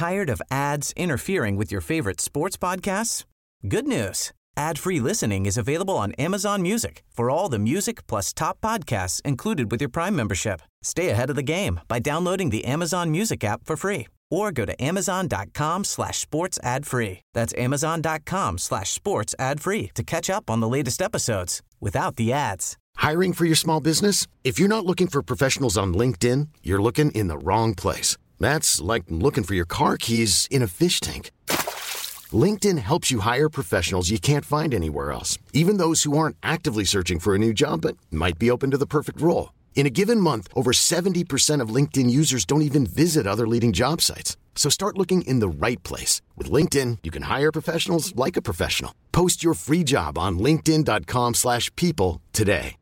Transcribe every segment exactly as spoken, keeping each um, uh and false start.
Tired of ads interfering with your favorite sports podcasts? Good news. Ad-free listening is available on Amazon Music for all the music plus top podcasts included with your Prime membership. Stay ahead of the game by downloading the Amazon Music app for free or go to amazon.com slash sports ad free. That's amazon.com slash sports ad free to catch up on the latest episodes without the ads. Hiring for your small business? If you're not looking for professionals on LinkedIn, you're looking in the wrong place. That's like looking for your car keys in a fish tank. LinkedIn helps you hire professionals you can't find anywhere else, even those who aren't actively searching for a new job but might be open to the perfect role. In a given month, over seventy percent of LinkedIn users don't even visit other leading job sites. So start looking in the right place. With LinkedIn, you can hire professionals like a professional. Post your free job on linkedin.com slash people today.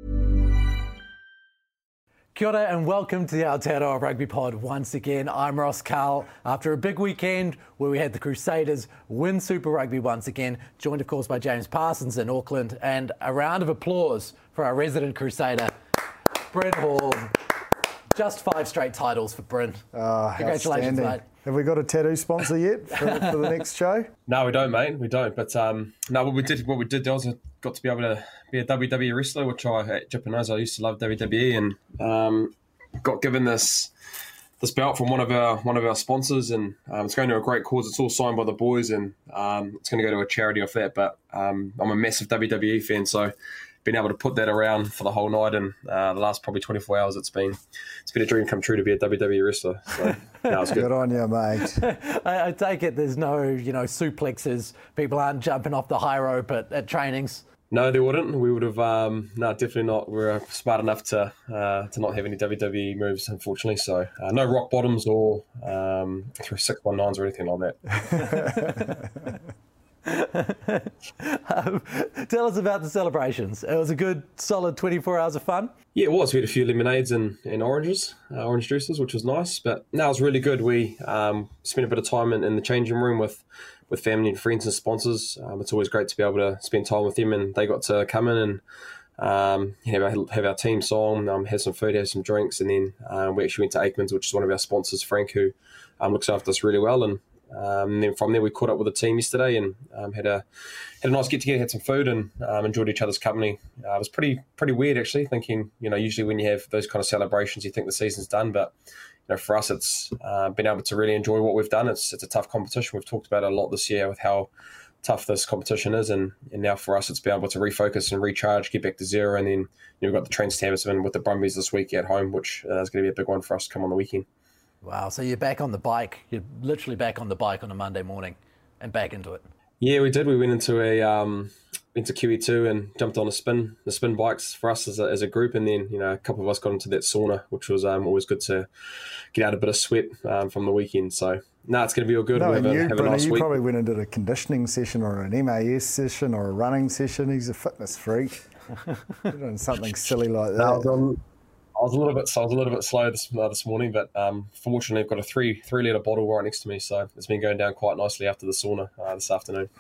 Kia ora and welcome to the Aotearoa Rugby Pod once again. I'm Ross Carl. After a big weekend where we had the Crusaders win Super Rugby once again, joined of course by James Parsons in Auckland, and a round of applause for our resident Crusader, Bryn Hall. Just five straight titles for Bryn. Oh, Congratulations, mate. Have we got a tattoo sponsor yet for, for the next show? No, we don't, mate. We don't. But um, no, what we did, what we did, was I got to be able to be a W W E wrestler, which I at Japan knows I used to love W W E, and um, got given this this belt from one of our one of our sponsors, and um, it's going to a great cause. It's all signed by the boys, and um, it's going to go to a charity off that. But um, I'm a massive W W E fan, so being able to put that around for the whole night and uh, the last probably twenty-four hours, it's been it's been a dream come true to be a W W E wrestler. So no, it's good. Good on you, mate. I, I take it there's no, you know, suplexes. People aren't jumping off the high rope at, at trainings. No, there wouldn't. We would have. Um, no, definitely not. We're smart enough to uh, to not have any W W E moves, unfortunately. So uh, no rock bottoms or um, six one nines or anything like that. um, tell us about the celebrations. It was a good, solid twenty-four hours of fun. Yeah, it was. We had a few lemonades and, and oranges, uh, orange juices, which was nice. But no, it was really good. We um, spent a bit of time in, in the changing room with, with family and friends and sponsors. Um, it's always great to be able to spend time with them, and they got to come in and um, have, our, have our team song, um, have some food, have some drinks, and then um, we actually went to Aikman's, which is one of our sponsors, Frank, who um, looks after us really well. And Um, and then from there, we caught up with the team yesterday and um, had a had a nice get together, had some food, and um, enjoyed each other's company. Uh, it was pretty pretty weird actually. Thinking, you know, usually when you have those kind of celebrations, you think the season's done, but you know, for us, it's uh, been able to really enjoy what we've done. It's it's a tough competition. We've talked about it a lot this year with how tough this competition is, and, and now for us, it's been able to refocus and recharge, get back to zero, and then you know, we've got the Trans Tasman with the Brumbies this week at home, which uh, is going to be a big one for us to come on the weekend. Wow, so you're back on the bike. You're literally back on the bike on a Monday morning and back into it. Yeah, we did. We went into a um, into Q E two and jumped on a spin, the spin bikes for us as a, as a group, and then you know a couple of us got into that sauna, which was um, always good to get out a bit of sweat um, from the weekend. So no, it's going to be all good. No, we'll and have, you, a, have a Brynny, nice you week. probably went into a conditioning session or an M A S session or a running session. He's a fitness freak. You're doing something silly like that. No, I was on- I was a little bit, so I was a little bit slow this uh, this morning, but um, fortunately, I've got a three three liter bottle right next to me, so it's been going down quite nicely after the sauna uh, this afternoon.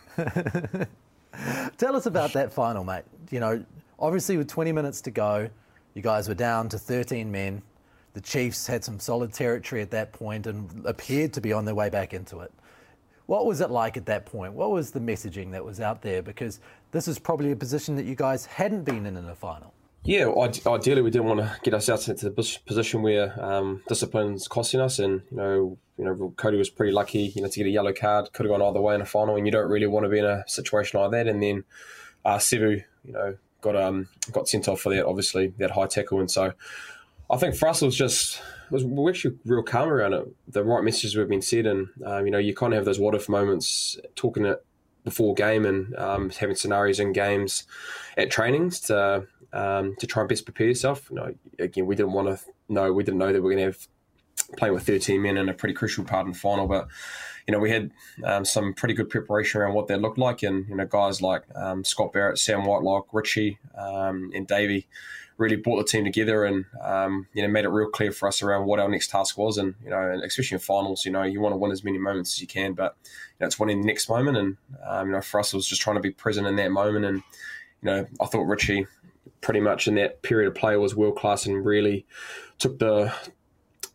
Tell us about that final, mate. You know, obviously with twenty minutes to go, you guys were down to thirteen men. The Chiefs had some solid territory at that point and appeared to be on their way back into it. What was it like at that point? What was the messaging that was out there? Because this is probably a position that you guys hadn't been in in a final. Yeah, ideally we didn't want to get ourselves into the position where um, discipline's costing us, and you know, you know, Cody was pretty lucky, you know, to get a yellow card. Could have gone either way in a final, and you don't really want to be in a situation like that. And then uh, Sevu, you know, got um got sent off for that, obviously that high tackle, and so I think for us it was just it was we're actually real calm around it. The right messages were being said, and um, you know, you kind of have those what if moments, talking it before game and um, having scenarios in games at trainings to. Um, to try and best prepare yourself. You know, again, we didn't want to know, we didn't know that we we're going to have playing with thirteen men in a pretty crucial part in the final, but you know, we had um, some pretty good preparation around what that looked like, and you know, guys like um, Scott Barrett, Sam Whitelock, Richie, um, and Davey really brought the team together, and um, you know, made it real clear for us around what our next task was. And you know, and especially in finals, you know, you want to win as many moments as you can, but you know, it's winning the next moment. And um, you know, for us, it was just trying to be present in that moment. And you know, I thought Richie, pretty much in that period of play, was world class and really took the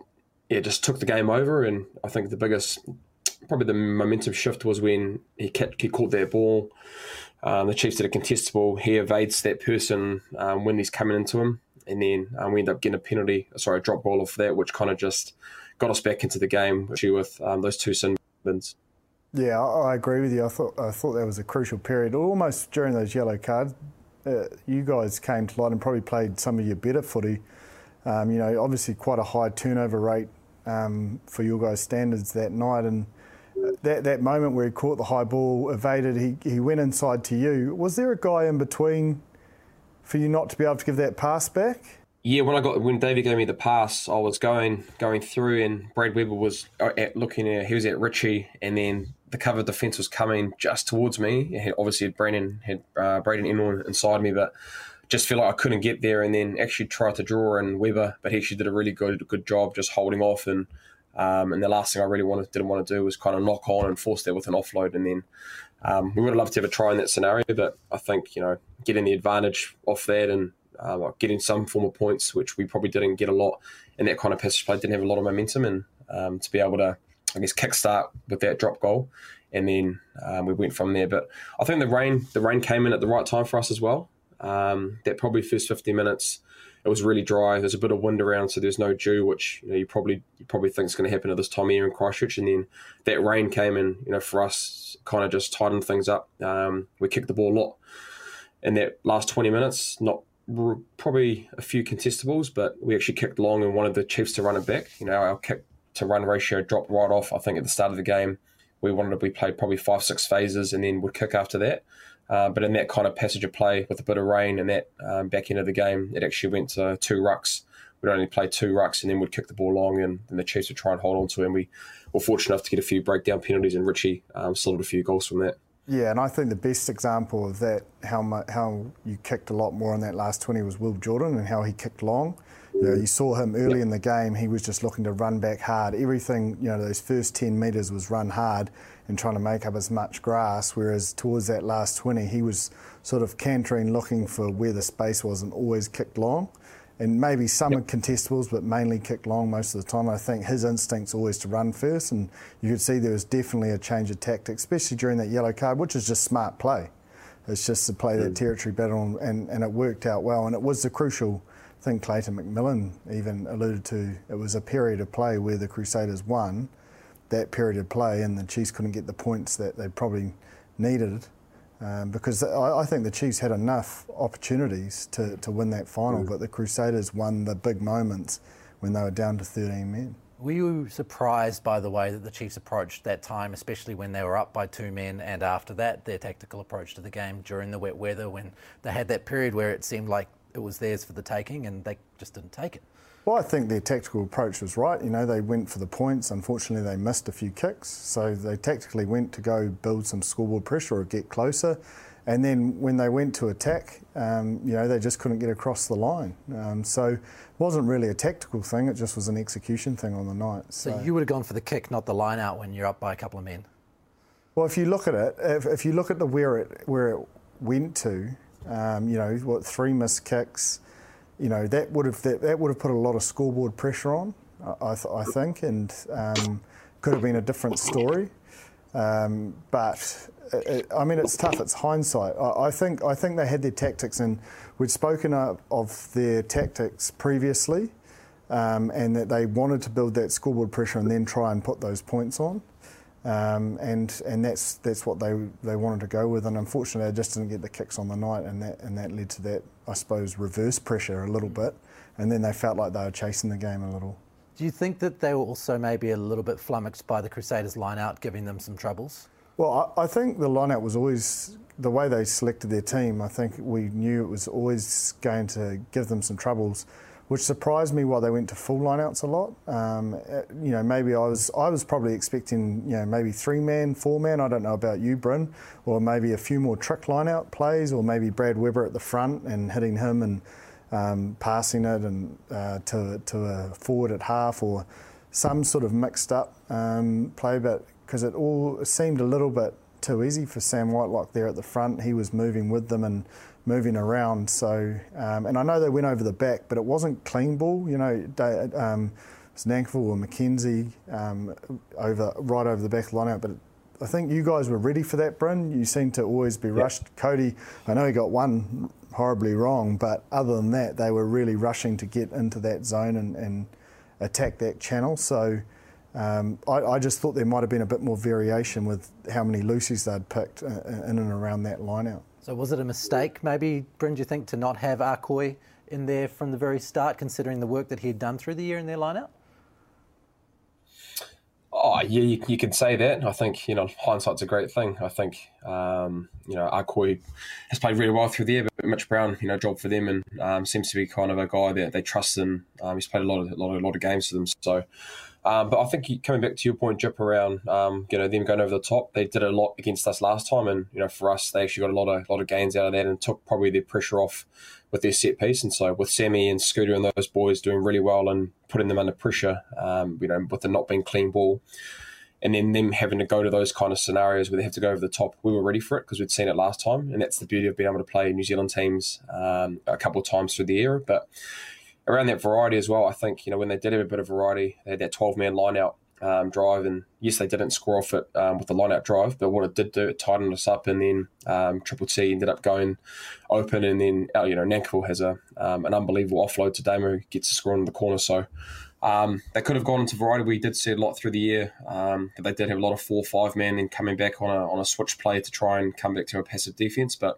yeah, just took the game over. And I think the biggest, probably the momentum shift was when he, kept, he caught that ball. Um, the Chiefs did a contestable. He evades that person um, when he's coming into him. And then um, we end up getting a penalty, sorry, a drop ball off that, which kind of just got us back into the game with um, those two sin bins. Yeah, I, I agree with you. I thought I thought that was a crucial period. Almost during those yellow cards, uh, you guys came to light and probably played some of your better footy. Um, you know, obviously quite a high turnover rate um, for your guys' standards that night. And that that moment where he caught the high ball, evaded, he, he went inside to you. Was there a guy in between for you not to be able to give that pass back? Yeah, when I got when Davey gave me the pass, I was going going through, and Brad Weber was at looking at he was at Richie, and then the cover defence was coming just towards me. It had, obviously, had Brandon had uh, Braden Inwan inside me, but just feel like I couldn't get there. And then actually tried to draw in Weber, but he actually did a really good good job just holding off. And um, and the last thing I really wanted didn't want to do was kind of knock on and force that with an offload. And then um, we would have loved to have a try in that scenario, but I think you know getting the advantage off that and Uh, like getting some form of points, which we probably didn't get a lot in that kind of passage play, didn't have a lot of momentum, and um, to be able to, I guess, kickstart with that drop goal, and then um, we went from there. But I think the rain, the rain came in at the right time for us as well. Um, that probably first fifty minutes, it was really dry. There's a bit of wind around, so there's no dew, which you know you probably you probably think is going to happen at this time of year in Christchurch. And then that rain came in, you know, for us, kind of just tightened things up. Um, we kicked the ball a lot in that last twenty minutes, not probably a few contestables, but we actually kicked long and wanted the Chiefs to run it back. You know, our kick to run ratio dropped right off. I think at the start of the game, we wanted to be played probably five, six phases and then would kick after that. Uh, but in that kind of passage of play with a bit of rain and that um, back end of the game, it actually went to two rucks. We'd only play two rucks and then would kick the ball long, and then the Chiefs would try and hold on to it. And we were fortunate enough to get a few breakdown penalties, and Richie um, slotted a few goals from that. Yeah, and I think the best example of that, how much, how you kicked a lot more in that last twenty, was Will Jordan and how he kicked long. You know, you saw him early in the game, he was just looking to run back hard. Everything, you know, those first ten metres was run hard and trying to make up as much grass, whereas towards that last twenty, he was sort of cantering, looking for where the space was, and always kicked long. And maybe some yep. contestables, but mainly kicked long most of the time. I think his instinct's always to run first, and you could see there was definitely a change of tactics, especially during that yellow card, which is just smart play. It's just to play that territory battle, and, and it worked out well. And it was the crucial thing Clayton McMillan even alluded to. It was a period of play where the Crusaders won that period of play, and the Chiefs couldn't get the points that they probably needed. Um, because I, I think the Chiefs had enough opportunities to, to win that final, mm. but the Crusaders won the big moments when they were down to thirteen men. Were you surprised by the way that the Chiefs approached that time, especially when they were up by two men, and after that, their tactical approach to the game during the wet weather, when they had that period where it seemed like it was theirs for the taking and they just didn't take it? Well, I think their tactical approach was right. You know, they went for the points. Unfortunately, they missed a few kicks. So they tactically went to go build some scoreboard pressure or get closer. And then when they went to attack, um, you know, they just couldn't get across the line. Um, so it wasn't really a tactical thing. It just was an execution thing on the night. So, so you would have gone for the kick, not the line out when you're up by a couple of men? Well, if you look at it, if, if you look at the where it, where it went to, um, you know, what, three missed kicks, you know, that would have that, that would have put a lot of scoreboard pressure on, I, th- I think, and um, could have been a different story. Um, but it, I mean, it's tough. It's hindsight. I, I think I think they had their tactics, and we'd spoken of, of their tactics previously, um, and that they wanted to build that scoreboard pressure and then try and put those points on. Um, and and that's that's what they they wanted to go with, and unfortunately they just didn't get the kicks on the night, and that and that led to that, I suppose, reverse pressure a little bit, and then they felt like they were chasing the game a little. Do you think that they were also maybe a little bit flummoxed by the Crusaders line-out, giving them some troubles? Well, I, I think the line-out was always, the way they selected their team, I think we knew it was always going to give them some troubles, which surprised me why they went to full lineouts a lot. Um, you know, maybe I was I was probably expecting, you know, maybe three man, four man. I don't know about you, Bryn, or maybe a few more trick lineout plays, or maybe Brad Weber at the front and hitting him and um, passing it and uh, to to a forward at half, or some sort of mixed up um, play. But because it all seemed a little bit too easy for Sam Whitelock there at the front, he was moving with them and moving around. So, um, and I know they went over the back, but it wasn't clean ball. You know, they, um, it's Nankivell or Mackenzie um, over right over the back of the line-out, but I think you guys were ready for that, Bryn. You seem to always be rushed. Yep. Cody, I know he got one horribly wrong, but other than that, they were really rushing to get into that zone and, and attack that channel. So um, I, I just thought there might have been a bit more variation with how many loosies they'd picked in and around that line-out. So was it a mistake, maybe, Bryn, do you think, to not have Akoi in there from the very start, considering the work that he had done through the year in their line-out? Oh, yeah, you, you can say that. I think, you know, hindsight's a great thing. I think, um, you know, Akoi has played really well through the year, but Mitch Brown, you know, job for them and um, seems to be kind of a guy that they trust in. Um, he's played a lot of a lot of, a lot of games for them. So, um, but I think coming back to your point, Jip, around, um, you know, them going over the top, they did a lot against us last time. And, you know, for us, they actually got a lot of, lot of gains out of that and took probably their pressure off with their set piece. And so with Sammy and Scooter and those boys doing really well and putting them under pressure, um, you know, with the not being clean ball, and then them having to go to those kind of scenarios where they have to go over the top, we were ready for it because we'd seen it last time. And that's the beauty of being able to play New Zealand teams um, a couple of times through the era. But around that variety as well, I think, you know, when they did have a bit of variety, they had that twelve-man line-out um, drive. And yes, they didn't score off it um, with the line-out drive, but what it did do, it tightened us up. And then um, Triple T ended up going open. And then, uh, you know, Nankivell has a um, an unbelievable offload to Damo, who gets a score in the corner. So Um, they could have gone into variety. We did see a lot through the year, um, but they did have a lot of four, five men and coming back on a on a switch play to try and come back to a passive defence. But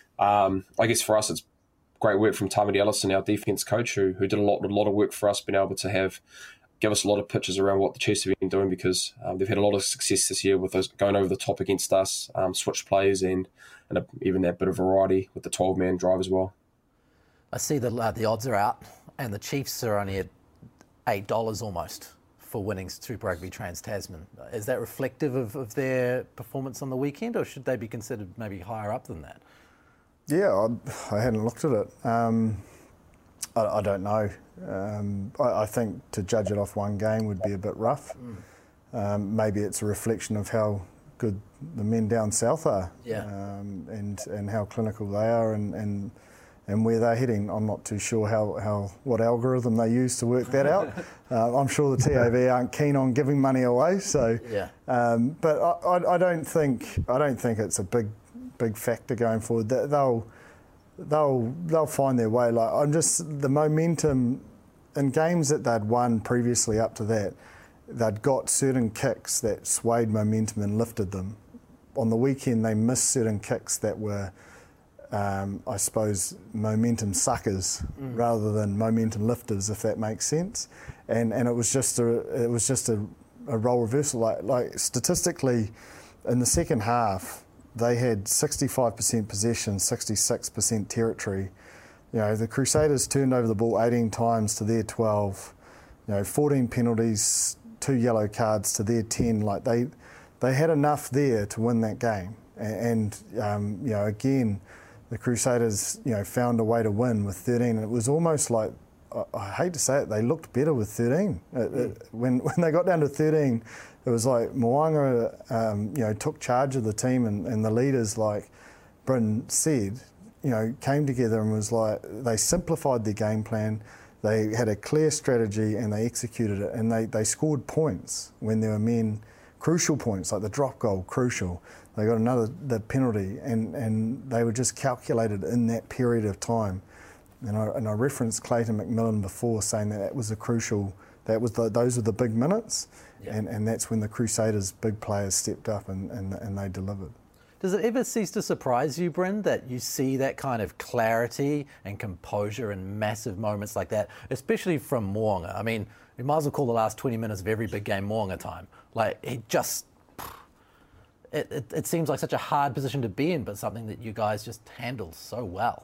um, I guess for us, it's great work from Tamati Ellison, our defence coach, who who did a lot a lot of work for us, being able to have give us a lot of pictures around what the Chiefs have been doing because um, they've had a lot of success this year with those going over the top against us, um, switch plays and and a, even that bit of variety with the twelve-man drive as well. I see that uh, the odds are out, and the Chiefs are only at eight dollars almost for winnings Super Rugby Trans-Tasman. Is that reflective of, of their performance on the weekend, or should they be considered maybe higher up than that? Yeah, I, I hadn't looked at it. Um, I, I don't know. Um, I, I think to judge it off one game would be a bit rough. Mm. Um, maybe it's a reflection of how good the men down south are, yeah. um, and and how clinical they are, and, and and where they're heading. I'm not too sure how, how what algorithm they use to work that out. uh, I'm sure the T A V aren't keen on giving money away. So, yeah. um, but I, I, I don't think I don't think it's a big big factor going forward. They'll they'll they'll find their way. Like I'm just the momentum in games that they'd won previously up to that. They'd got certain kicks that swayed momentum and lifted them. On the weekend, they missed certain kicks that were, um, I suppose, momentum suckers mm. rather than momentum lifters, if that makes sense. And and it was just a it was just a, a role reversal. Like like statistically, in the second half, they had sixty-five percent possession, sixty-six percent territory. You know, the Crusaders turned over the ball eighteen times to their twelve. You know, fourteen penalties, two yellow cards to their ten. Like they, they had enough there to win that game. And, and um, you know, again, the Crusaders, you know, found a way to win with thirteen. And it was almost like, I, I hate to say it, they looked better with thirteen. It, it, when when they got down to thirteen, it was like Mo'unga, um, you know, took charge of the team, and, and the leaders, like Bryn said, you know, came together and was like, they simplified their game plan. They had a clear strategy and they executed it, and they, they scored points when there were men, crucial points, like the drop goal, crucial. They got another the penalty, and, and they were just calculated in that period of time. And I, and I referenced Clayton McMillan before, saying that that was a crucial, that was the, those were the big minutes, yeah. and, and that's when the Crusaders' big players stepped up and, and, and they delivered. Does it ever cease to surprise you, Bryn, that you see that kind of clarity and composure in massive moments like that, especially from Mo'unga? I mean, we might as well call the last twenty minutes of every big game Mo'unga time. Like, it just, it, it, it seems like such a hard position to be in, but something that you guys just handle so well.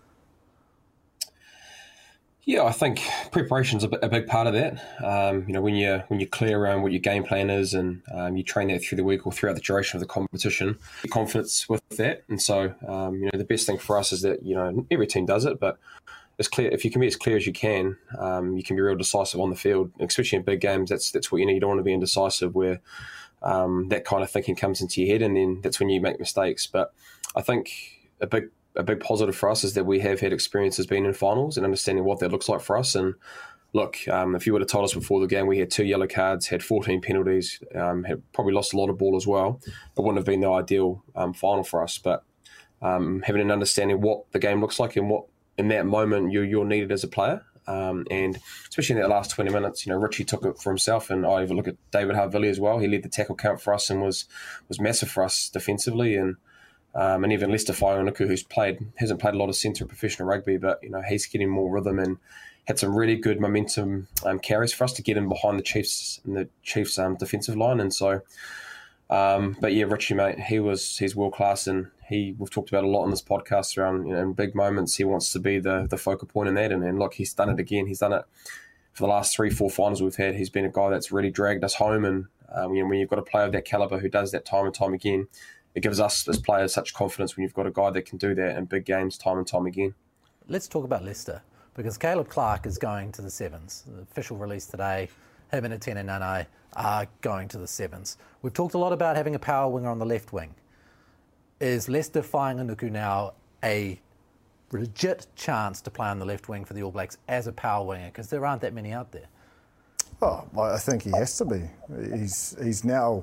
Yeah, I think preparation's a, a big part of that. Um, you know, when you when you're clear around what your game plan is, and um, you train that through the week or throughout the duration of the competition, your confidence with that. And so, um, you know, the best thing for us is that, you know, every team does it, but it's clear if you can be as clear as you can, um, you can be real decisive on the field, especially in big games. That's that's what you need. You don't want to be indecisive where um, that kind of thinking comes into your head, and then that's when you make mistakes. But I think a big A big positive for us is that we have had experiences being in finals and understanding what that looks like for us. And look, um, if you would have told us before the game we had two yellow cards, had fourteen penalties, um, had probably lost a lot of ball as well, it wouldn't have been the ideal um, final for us. But um, having an understanding of what the game looks like and what in that moment you're, you're needed as a player, um, and especially in that last twenty minutes, you know, Richie took it for himself, and I even look at David Havili as well. He led the tackle count for us and was was massive for us defensively, and um, and even Leicester Fainga'anuku, who's played hasn't played a lot of centre professional rugby, but you know he's getting more rhythm and had some really good momentum um, carries for us to get in behind the Chiefs and the Chiefs um, defensive line. And so, um, but yeah, Richie, mate, he was he's world class, and he we've talked about a lot on this podcast around, you know, in big moments he wants to be the the focal point in that. And, and look, he's done it again. He's done it for the last three, four finals we've had. He's been a guy that's really dragged us home. And um, you know, when you've got a player of that caliber who does that time and time again, it gives us as players such confidence when you've got a guy that can do that in big games time and time again. Let's talk about Leicester. Because Caleb Clarke is going to the Sevens. The official release today, him and Etienne Nane are going to the Sevens. We've talked a lot about having a power winger on the left wing. Is Leicester Fainga'anuku now a legit chance to play on the left wing for the All Blacks as a power winger? Because there aren't that many out there. Oh, I think he has to be. He's he's now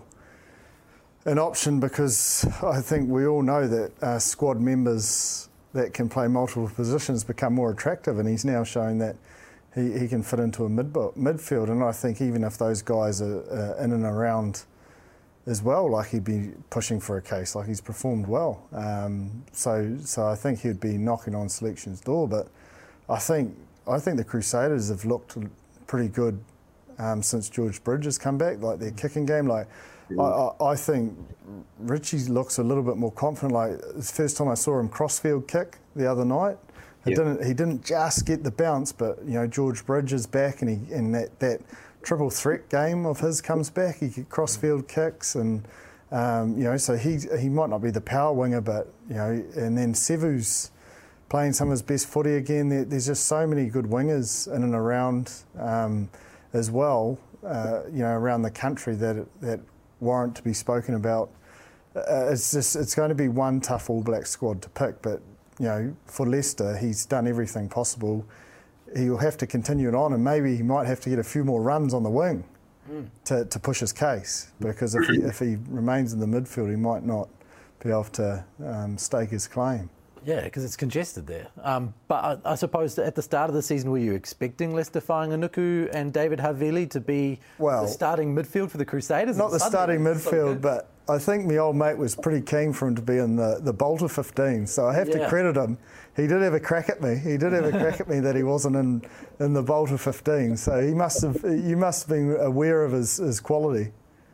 an option because I think we all know that uh, squad members that can play multiple positions become more attractive, and he's now showing that he, he can fit into a mid midfield. And I think even if those guys are uh, in and around as well, like he'd be pushing for a case, like he's performed well. Um, so so I think he'd be knocking on selection's door. But I think I think the Crusaders have looked pretty good um, since George Bridge has come back, like their kicking game. Like I, I, I think Richie looks a little bit more confident. Like the first time I saw him crossfield kick the other night, it yep. didn't he didn't just get the bounce, but you know George Bridge is back, and he and that, that triple threat game of his comes back. He crossfield kicks, and um, you know so he he might not be the power winger, but you know and then Sevu's playing some of his best footy again. There, there's just so many good wingers in and around um, as well. Uh, you know around the country that that. warrant to be spoken about. Uh, it's just it's going to be one tough All Black squad to pick, but you know for Leicester he's done everything possible. He'll have to continue it on, and maybe he might have to get a few more runs on the wing mm. to, to push his case, because if he, if he remains in the midfield he might not be able to um, stake his claim. Yeah, because it's congested there. Um, but I, I suppose at the start of the season, were you expecting Leicester Fainga'anuku and David Havili to be well, the starting midfield for the Crusaders? Not the starting midfield, but I think my old mate was pretty keen for him to be in the, the Bolter fifteen, so I have yeah. to credit him. He did have a crack at me. He did have a crack at me that he wasn't in, in the Bolter fifteen, so he must have. You must have been aware of his, his quality.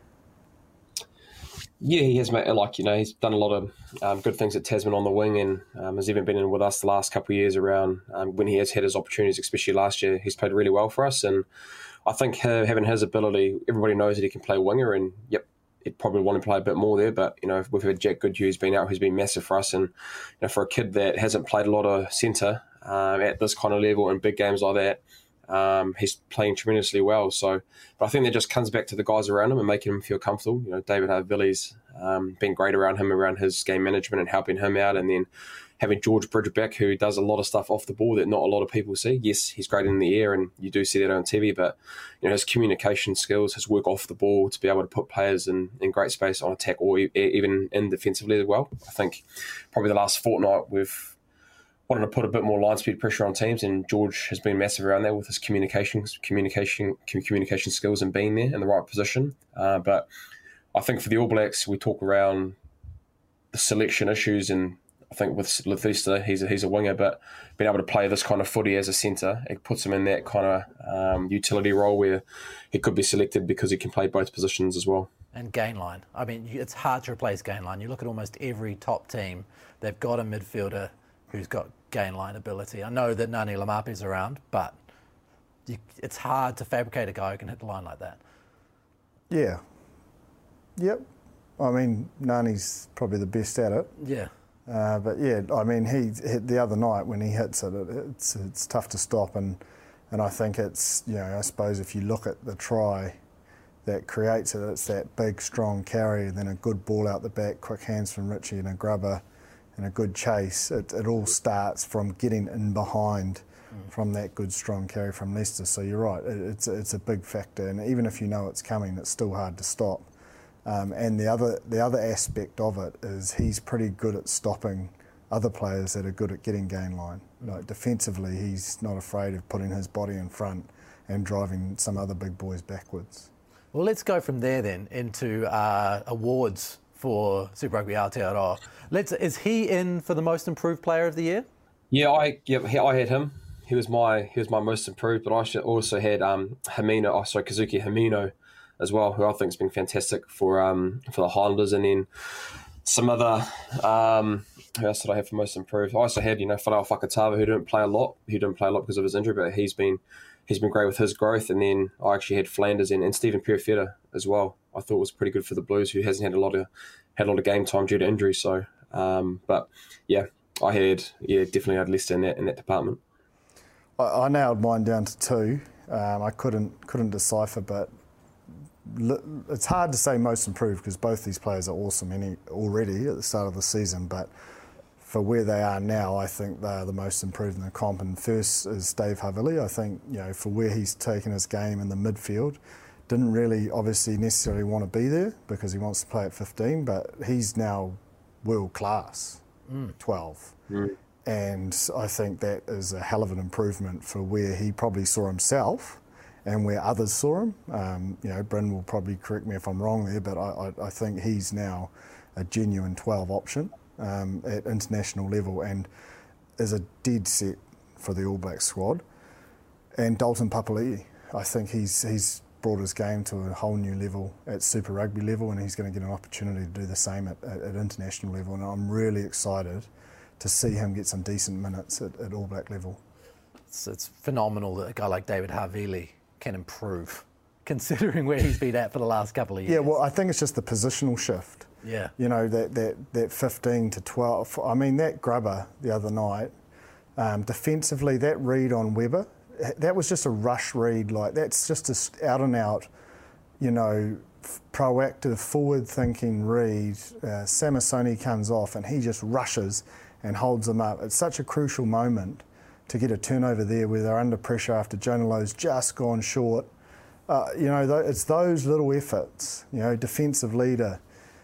Yeah, he has, mate. Like, you know, he's done a lot of um, good things at Tasman on the wing, and um, has even been in with us the last couple of years around um, when he has had his opportunities, especially last year. He's played really well for us, and I think having his ability, everybody knows that he can play winger, and yep, he'd probably want to play a bit more there. But you know, we've had Jack Goodhue been out, who's been massive for us, and you know, for a kid that hasn't played a lot of centre um, at this kind of level in big games like that. Um, he's playing tremendously well. So, but I think that just comes back to the guys around him and making him feel comfortable. You know, David Havili's um, been great around him, around his game management and helping him out. And then having George Bridge back, who does a lot of stuff off the ball that not a lot of people see. Yes, he's great in the air, and you do see that on T V. But you know, his communication skills, his work off the ball to be able to put players in, in great space on attack or even in defensively as well. I think probably the last fortnight we've wanted to put a bit more line speed pressure on teams, and George has been massive around there with his communication, communication, communication skills and being there in the right position. Uh, but I think for the All Blacks, we talk around the selection issues, and I think with Leicester, he's a, he's a winger, but being able to play this kind of footy as a centre, it puts him in that kind of um, utility role where he could be selected because he can play both positions as well. And gainline. I mean, it's hard to replace gainline. You look at almost every top team, they've got a midfielder who's got gainline ability. I know that Ngani Laumape's around, but you, it's hard to fabricate a guy who can hit the line like that. Yeah. Yep. I mean, Nani's probably the best at it. Yeah. Uh, but yeah, I mean, he hit the other night when he hits it, it it's it's tough to stop, and and I think it's, you know, I suppose if you look at the try that creates it, it's that big, strong carry, and then a good ball out the back, quick hands from Richie and a grubber, and a good chase. It, it all starts from getting in behind from that good, strong carry from Leicester. So you're right, it, it's, it's a big factor. And even if you know it's coming, it's still hard to stop. Um, and the other the other aspect of it is he's pretty good at stopping other players that are good at getting gain line. Like defensively, he's not afraid of putting his body in front and driving some other big boys backwards. Well, let's go from there then into uh, awards for Super Rugby Aotearoa. Let's is he in for the most improved player of the year? Yeah, I yeah I had him. He was my he was my most improved, but I also had um, Himino, oh sorry, Kazuki Himino as well, who I think has been fantastic for um for the Highlanders, and then some other um who else did I have for most improved? I also had you know Whanau Whakatava, who didn't play a lot. He didn't play a lot because of his injury, but he's been he's been great with his growth. And then I actually had Flanders and, and Stephen Perifeta as well. I thought was pretty good for the Blues, who hasn't had a lot of had a lot of game time due to injury. So, um, but yeah, I had yeah definitely had Leicester in that in that department. I, I nailed mine down to two. Um, I couldn't couldn't decipher, but it's hard to say most improved because both these players are awesome any, already at the start of the season, but for where they are now, I think they are the most improved in the comp. And first is Dave Havili. I think, you know, for where he's taken his game in the midfield, didn't really obviously necessarily want to be there because he wants to play at fifteen, but he's now world class, mm. twelve. Mm. And I think that is a hell of an improvement for where he probably saw himself and where others saw him. Um, you know, Bryn will probably correct me if I'm wrong there, but I, I, I think he's now a genuine twelve option um, at international level and is a dead set for the All Blacks squad. And Dalton Papali'i, I think he's he's brought his game to a whole new level at Super Rugby level, and he's going to get an opportunity to do the same at, at, at international level. And I'm really excited to see him get some decent minutes at, at All Black level. It's, it's phenomenal that a guy like David Havili can improve, considering where he's been at for the last couple of years. Yeah, well, I think it's just the positional shift. Yeah. You know, that, that, that fifteen to twelve. I mean, that grubber the other night, um, defensively, that read on Weber, that was just a rush read. Like, that's just a out and out, you know, proactive, forward-thinking read. Uh, Samasoni comes off and he just rushes and holds them up. It's such a crucial moment to get a turnover there where they're under pressure after Jonah Lowe's just gone short. Uh, you know, it's those little efforts, you know, defensive leader.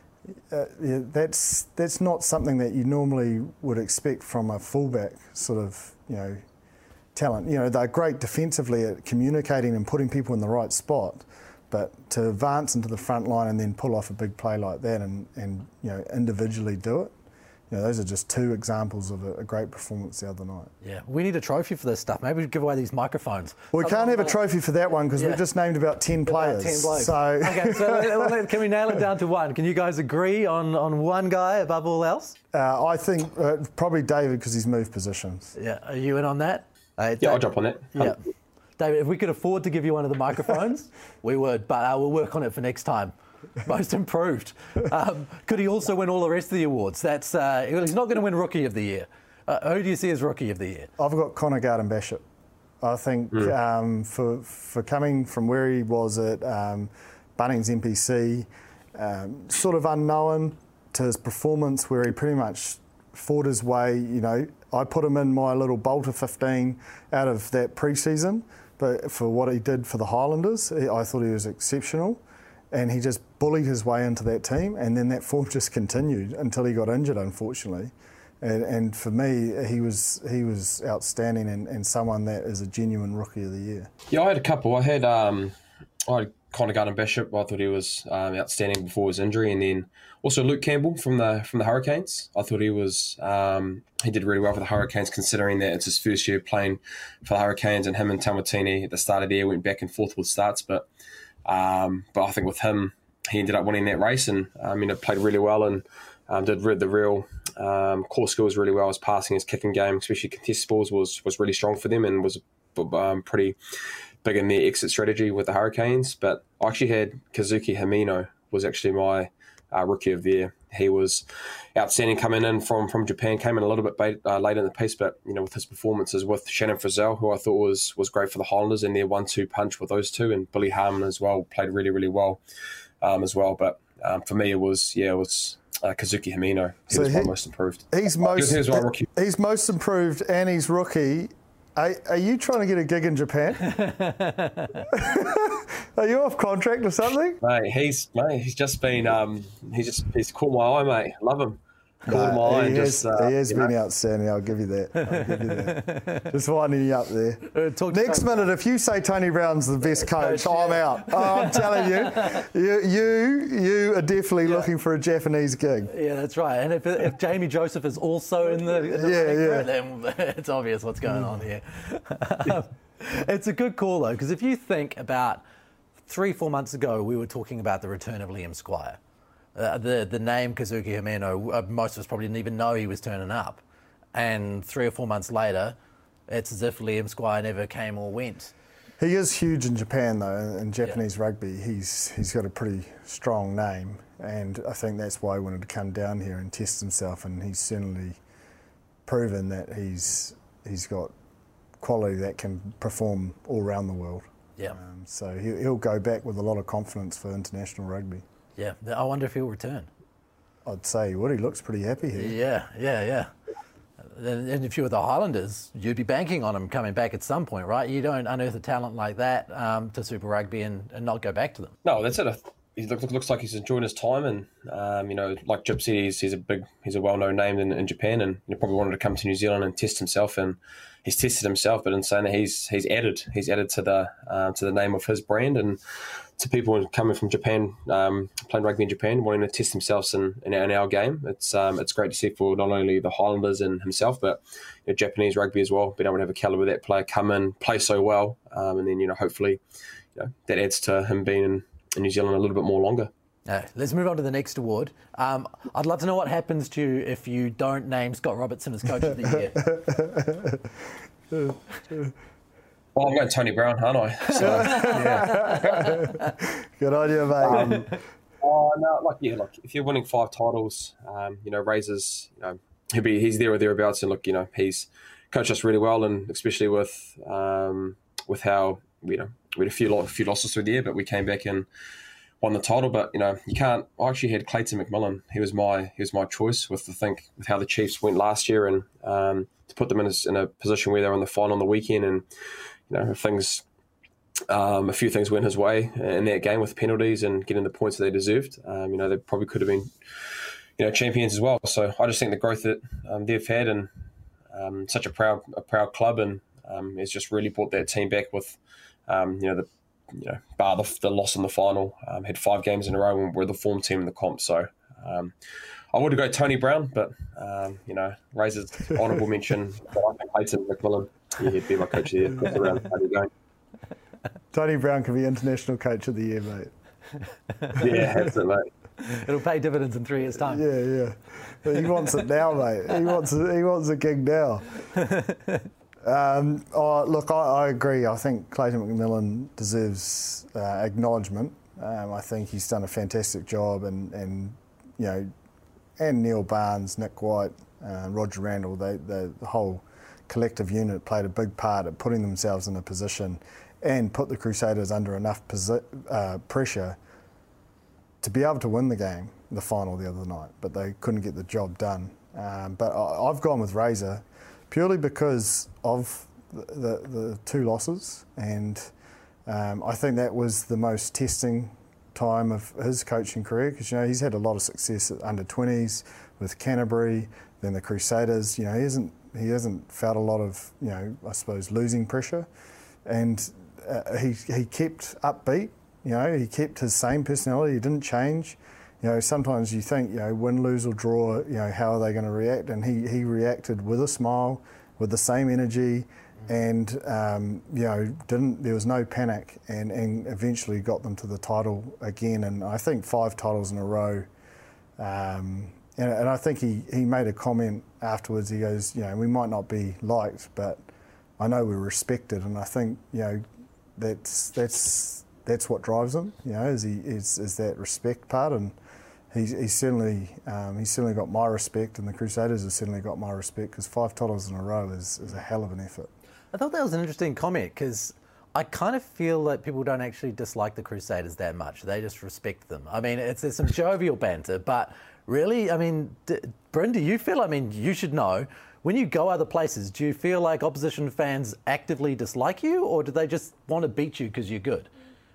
Uh, yeah, that's that's not something that you normally would expect from a fullback sort of, you know, talent. You know, they're great defensively at communicating and putting people in the right spot, but to advance into the front line and then pull off a big play like that and, and you know, individually do it, you know, those are just two examples of a, a great performance the other night. Yeah, we need a trophy for this stuff. Maybe we should give away these microphones. Well, we can't have a trophy for that one because yeah. we've just named about ten players. About ten blokes. So okay, so can we nail it down to one? Can you guys agree on, on one guy above all else? Uh, I think uh, probably David because he's moved positions. Yeah, are you in on that? Uh, yeah, I'll jump on that. Yeah. David, if we could afford to give you one of the microphones, we would, but uh, we'll work on it for next time. Most improved. Um, could he also win all the rest of the awards? That's uh, he's not going to win Rookie of the Year. Uh, who do you see as Rookie of the Year? I've got Connor Garden-Bishop. I think mm. um, for for coming from where he was at um, Bunnings N P C, um, sort of unknown to his performance where he pretty much fought his way. You know, I put him in my little Bolter fifteen out of that pre-season, but for what he did for the Highlanders, I thought he was exceptional. And he just bullied his way into that team, and then that form just continued until he got injured, unfortunately. And, and for me, he was he was outstanding and, and someone that is a genuine Rookie of the Year. Yeah, I had a couple. I had um, I had Connor Garden-Bishop. I thought he was um, outstanding before his injury, and then also Luke Campbell from the from the Hurricanes. I thought he was um, he did really well for the Hurricanes, considering that it's his first year playing for the Hurricanes, and him and Tamatini at the start of the year went back and forth with starts, but. Um, but I think with him, he ended up winning that race, and I mean, it played really well and um, did read the real um, core skills really well. His passing, his kicking game, especially contested balls, was was really strong for them and was um, pretty big in their exit strategy with the Hurricanes. But I actually had Kazuki Himino was actually my uh, Rookie of the Year. He was outstanding coming in from, from Japan, came in a little bit bait, uh, late in the piece, but you know, with his performances with Shannon Frizzell, who I thought was was great for the Highlanders, and their one two punch with those two, and Billy Harmon as well played really really well um, as well. But um, for me, it was yeah, it was uh, Kazuki Himino. He so was he, my most improved. He's most he was, he was he's most improved, and he's Rookie. Are, are you trying to get a gig in Japan? Are you off contract or something? Mate, he's mate, he's just been um, he's just he's caught my eye, mate. Love him. Caught No, my eye. he, And has, just, uh, he has been know. outstanding. I'll give you that. I'll give you that. Just winding you up there. Uh, talk to Next Tony- minute, if you say Tony Brown's the best coach, Coach, I'm yeah. out. Oh, I'm telling you, you, you, you are definitely Yeah. looking for a Japanese gig. Yeah, that's right. And if, if Jamie Joseph is also in the, in the Yeah, running for yeah. it, then it's obvious what's going on here. Um, it's a good call, though, because if you think about three, four months ago, we were talking about the return of Liam Squire. Uh, the the name Kazuki Himeno, uh, most of us probably didn't even know he was turning up. And three or four months later, it's as if Liam Squire never came or went. He is huge in Japan, though, in Japanese rugby. He's he's got a pretty strong name, and I think that's why he wanted to come down here and test himself. And he's certainly proven that he's he's got quality that can perform all around the world. Yeah. Um, so he, he'll go back with a lot of confidence for international rugby. Yeah. I wonder if he'll return. I'd say he would. He looks pretty happy here. Yeah, yeah, yeah. And and if you were the Highlanders, you'd be banking on him coming back at some point, right? You don't unearth a talent like that um, to Super Rugby and, and not go back to them. No, that's it. He look, looks like he's enjoying his time, and um, you know, like Jip said, he's, he's a big, he's a well-known name in, in Japan, and he probably wanted to come to New Zealand and test himself, and he's tested himself. But in saying that, he's he's added, he's added to the uh, to the name of his brand, and to people coming from Japan, um, playing rugby in Japan, wanting to test themselves in, in, our, in our game. It's um, it's great to see for not only the Highlanders and himself, but you know, Japanese rugby as well. Being able to have a calibre of that player come in, play so well, um, and then you know hopefully, you know, that adds to him being in, in New Zealand a little bit more longer. Uh, let's move on to the next award. Um, I'd love to know what happens to you if you don't name Scott Robertson as Coach of the Year. Well, I'm going Tony Brown, aren't I? So, Good idea, mate. um, oh no, like yeah, like if you're winning five titles, um, you know, Razor's, you know, he'll be he's there or thereabouts, and look, you know, he's coached us really well, and especially with um, with how you know we had a few a few losses through the year, but we came back and won the title. But you know, you can't. I actually had Clayton McMillan. He was my he was my choice with the think with how the Chiefs went last year, and um, to put them in a, in a position where they're in the final on the weekend, and you know things. Um, a few things went his way in that game with penalties and getting the points that they deserved. Um, you know, they probably could have been, you know, champions as well. So I just think the growth that um, they've had, and um, such a proud, a proud club, and um, has just really brought that team back with, um, you know, the, you know, bar the, the loss in the final, um, had five games in a row and we're the form team in the comp. So um, I would have go Tony Brown, but um, you know, Razor's honourable mention. I think Clayton McMillan, yeah, he'd be my coach of the year. Around how you going. Tony Brown can be International Coach of the Year, mate. Yeah, that's it, mate. It'll pay dividends in three years' time. Yeah, yeah. He wants it now, mate. He wants it, he wants a gig now. Um, oh, look, I, I agree. I think Clayton McMillan deserves uh, acknowledgement. Um, I think he's done a fantastic job, and, and you know, and Neil Barnes, Nick White, uh, Roger Randall, they, they, the whole collective unit played a big part at putting themselves in a position and put the Crusaders under enough posi- uh, pressure to be able to win the game, the final the other night, but they couldn't get the job done. Um, but I, I've gone with Razor purely because of the, the, the two losses, and um, I think that was the most testing time of his coaching career, because you know he's had a lot of success at under twenties with Canterbury, then the Crusaders. You know he hasn't he hasn't felt a lot of you know I suppose losing pressure, and uh, he he kept upbeat. You know he kept his same personality. He didn't change. You know sometimes you think you know win, lose or draw. You know how are they going to react? And he he reacted with a smile, with the same energy. And um, you know, didn't there was no panic, and, and eventually got them to the title again. And I think five titles in a row. Um, and, and I think he, he made a comment afterwards. He goes, you know, we might not be liked, but I know we're respected. And I think you know, that's that's that's what drives him. You know, is he is, is that respect part, and he's, he's certainly um, he's certainly got my respect, and the Crusaders have certainly got my respect, because five titles in a row is, is a hell of an effort. I thought that was an interesting comment, because I kind of feel that people don't actually dislike the Crusaders that much. They just respect them. I mean, it's there's some jovial banter, but really, I mean, d- Bryn, do you feel, I mean, you should know, when you go other places, do you feel like opposition fans actively dislike you, or do they just want to beat you because you're good?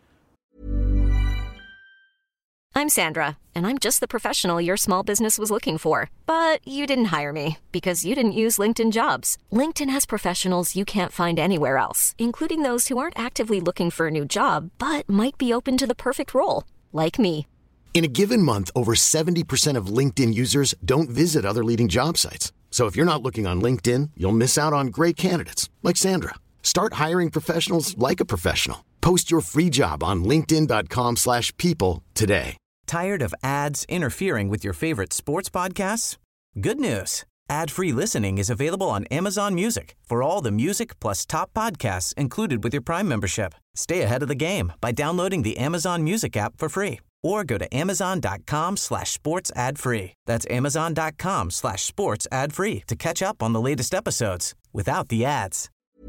I'm Sandra, and I'm just the professional your small business was looking for. But you didn't hire me because you didn't use LinkedIn Jobs. LinkedIn has professionals you can't find anywhere else, including those who aren't actively looking for a new job, but might be open to the perfect role, like me. In a given month, over seventy percent of LinkedIn users don't visit other leading job sites. So if you're not looking on LinkedIn, you'll miss out on great candidates like Sandra. Start hiring professionals like a professional. Post your free job on linkedin dot com slash people today. Tired of ads interfering with your favorite sports podcasts? Good news. Ad-free listening is available on Amazon Music for all the music plus top podcasts included with your Prime membership. Stay ahead of the game by downloading the Amazon Music app for free or go to amazon dot com slash sports ad free. That's amazon dot com slash sports ad free to catch up on the latest episodes without the ads.